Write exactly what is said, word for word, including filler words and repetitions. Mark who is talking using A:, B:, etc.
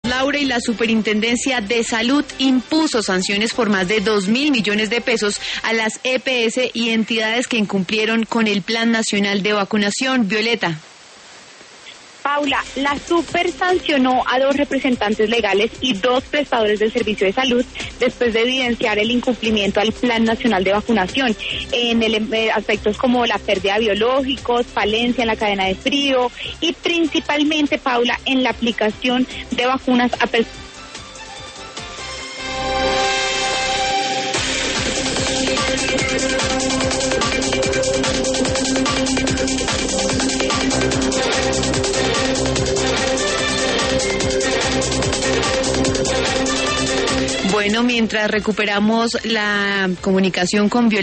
A: Laura, y la Superintendencia de Salud impuso sanciones por más de dos mil millones de pesos a las E P S y entidades que incumplieron con el Plan Nacional de Vacunación. Violeta.
B: Paula, la Super sancionó a dos representantes legales y dos prestadores del servicio de salud después de evidenciar el incumplimiento al Plan Nacional de Vacunación en el, eh, aspectos como la pérdida de biológicos, falencia en la cadena de frío y principalmente, Paula, en la aplicación de vacunas a personas.
A: Bueno, mientras recuperamos la comunicación con Violeta.